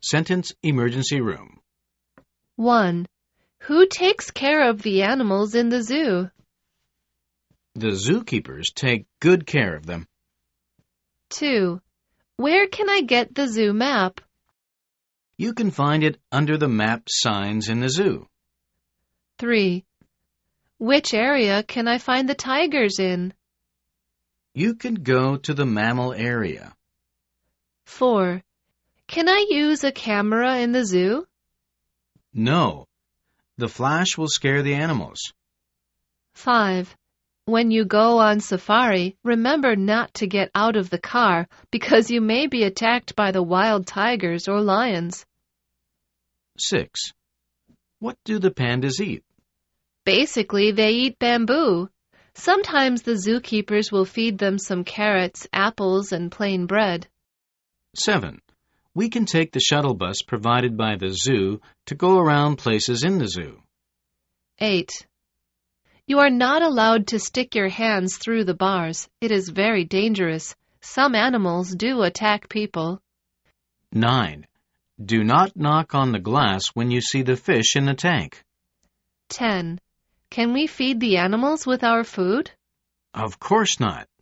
Sentence Emergency Room. 1. Who takes care of the animals in the zoo? The zookeepers take good care of them. 2. Where can I get the zoo map? You can find it under the map signs in the zoo. 3. Which area can I find the tigers in? You can go to the mammal area. 4. Can I use a camera in the zoo? No. The flash will scare the animals. 5. When you go on safari, remember not to get out of the car because you may be attacked by the wild tigers or lions. 6. What do the pandas eat? Basically, they eat bamboo. Sometimes the zookeepers will feed them some carrots, apples, and plain bread. 7. We can take the shuttle bus provided by the zoo to go around places in the zoo. 8. You are not allowed to stick your hands through the bars. It is very dangerous. Some animals do attack people. 9. Do not knock on the glass when you see the fish in the tank. 10. Can we feed the animals with our food? Of course not.